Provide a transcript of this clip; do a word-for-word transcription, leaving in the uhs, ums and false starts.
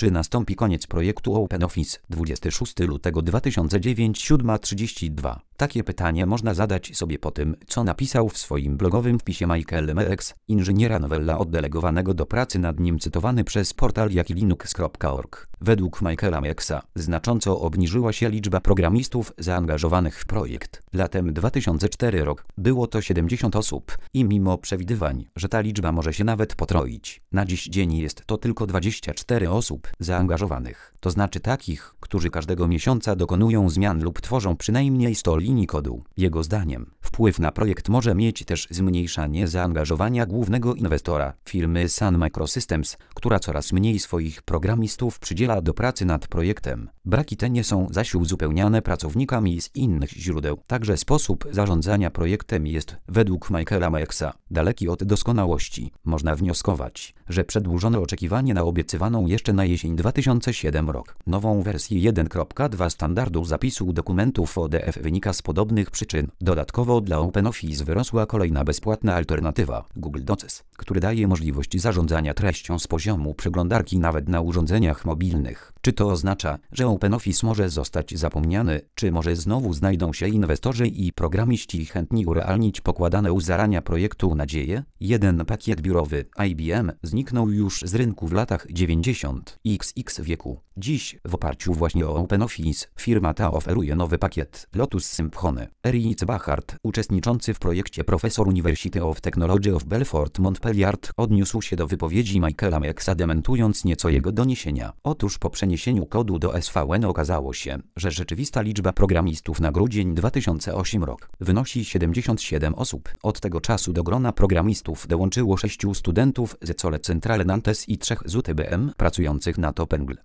Czy nastąpi koniec projektu OpenOffice? dwudziestego szóstego lutego dwa tysiące dziewiątego, siódma trzydzieści dwa. Takie pytanie można zadać sobie po tym, co napisał w swoim blogowym wpisie Michael Meeks, inżyniera Novella oddelegowanego do pracy nad nim cytowany przez portal jakilinux kropka org. Według Michaela Meeksa znacząco obniżyła się liczba programistów zaangażowanych w projekt. Latem dwa tysiące czwartego rok było to siedemdziesiąt osób i mimo przewidywań, że ta liczba może się nawet potroić, na dziś dzień jest to tylko dwadzieścia cztery osób zaangażowanych. To znaczy takich, którzy każdego miesiąca dokonują zmian lub tworzą przynajmniej sto linii kodu. Jego zdaniem wpływ na projekt może mieć też zmniejszanie zaangażowania głównego inwestora, firmy Sun Microsystems, która coraz mniej swoich programistów przydziela do pracy nad projektem. Braki te nie są zaś uzupełniane pracownikami z innych źródeł. Także sposób zarządzania projektem jest, według Michaela Meeksa, daleki od doskonałości. Można wnioskować, że przedłużono oczekiwanie na obiecywaną jeszcze na jesień dwa tysiące siódmego rok nową wersję jeden kropka dwa standardu zapisu dokumentów O D F wynika z podobnych przyczyn. Dodatkowo dla OpenOffice wyrosła kolejna bezpłatna alternatywa, Google Docs, który daje możliwość zarządzania treścią z poziomu przeglądarki nawet na urządzeniach mobilnych. Czy to oznacza, że OpenOffice może zostać zapomniany, czy może znowu znajdą się inwestorzy i programiści chętni urealnić pokładane u zarania projektu nadzieje? Jeden pakiet biurowy I B M zniknął już z rynku w latach dziewięćdziesiątych wieku. Dziś, w oparciu właśnie o OpenOffice, firma ta oferuje nowy pakiet Lotus Symphony. Eric Bachart, uczestniczący w projekcie Professor University of Technology of Belfort Montpellier, odniósł się do wypowiedzi Michaela Meeksa, dementując nieco jego doniesienia. Otóż po przeniesieniu kodu do S V N okazało się, że rzeczywista liczba programistów na grudzień dwa tysiące ósmy rok wynosi siedemdziesiąt siedem osób. Od tego czasu do grona programistów dołączyło sześciu studentów z École Centrale Nantes i trzech z U T B M pracujących nad OpenGL.